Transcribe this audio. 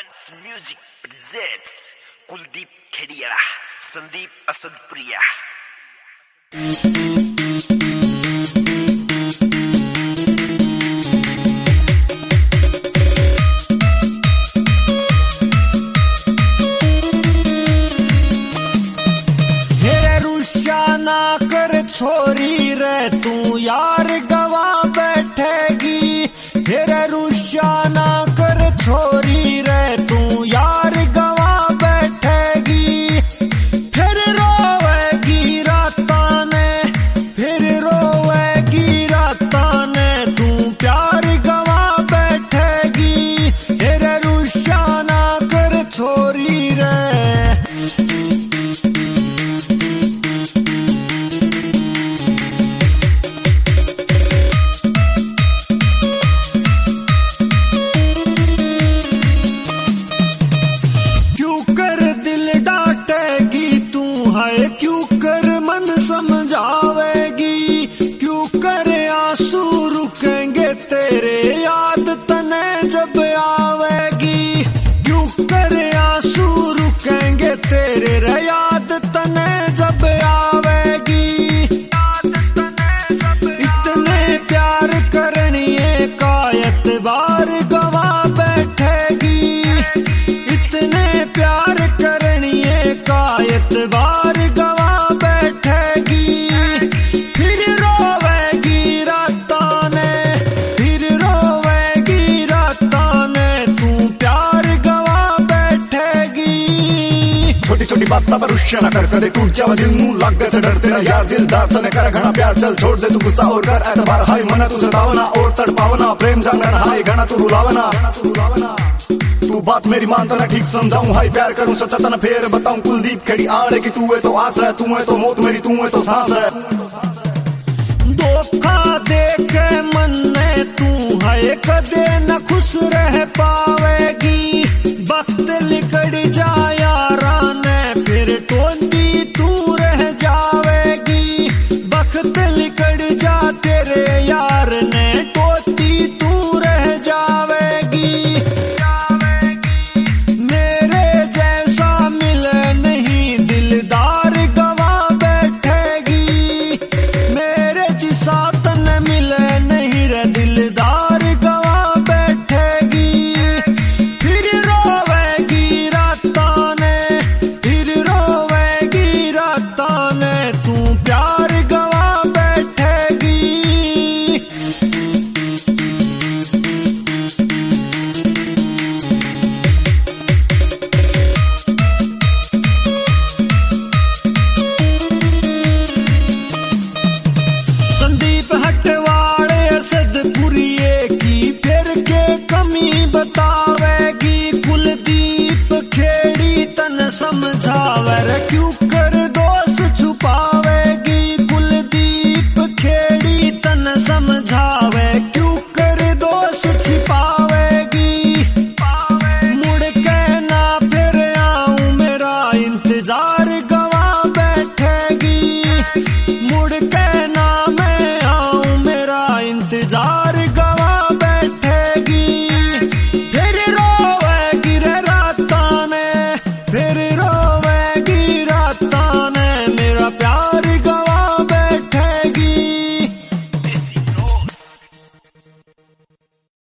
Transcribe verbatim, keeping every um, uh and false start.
Dance Music presents Kuldeep Khediya, Sandeep Asadpriya. रुष्या ना कर छोरी रे तू यार गवा बैठेगी। तेरे रुष्या ना कर छोरी रे तू यार गवा बैठेगी। फिर रोवेगी राता ने फिर रोवेगी राता ने तू प्यार गवा बैठेगी। तेरे रुष्या ना कर छोरी रे। क्यों कर मन समझावेगी, क्यों कर आंसू रुकेंगे तेरे याद तने जब आवेगी। क्यों कर आंसू रुकेंगे तेरे रे याद तने जब आवेगी। इतने प्यार करनिए का एतबार गवा बैठेगी। इतने प्यार करनिए का एतबार छोटी बात पर रुष्या न कर, कदे टूट जावा दिल नू लग गए से डर। तेरा यार दिलदार तने कर घना प्यार, चल छोड़ दे तू गुस्सा और कर एतबार। हाय मना तू सतावना और तड़पावना, प्रेम जागना हाय गाना तू रुलावना। तू बात मेरी मानता ना ठीक समझाऊं, हाय प्यार करूं सच्चा तना फेर बताऊं। कुलदीप खेड़ी आड़े की तू है तो आस है, तू है तो मौत मेरी तू है तो सांस है। धोखा दे के मन ने तू है कदे न खुश रह पावेगी। वक्त लिकड़ जाया फिर टोंदी तू रह जावेगी। वक्त लिकड़ जा तेरे यार ने टोती तू रह जावेगी। मेरे जैसा मिले नहीं दिलदार गवा बैठेगी। मेरे जिसा तन मिले नहीं रे दिलदार गवा बैठेगी। फिर रोवेगी राता ने तू प्यार गवा बैठेगी। संदीप हटवाड़े असदपुरिये की फिर के कमी बतावेगी। कुलदीप खेड़ी तन समझावे क्यों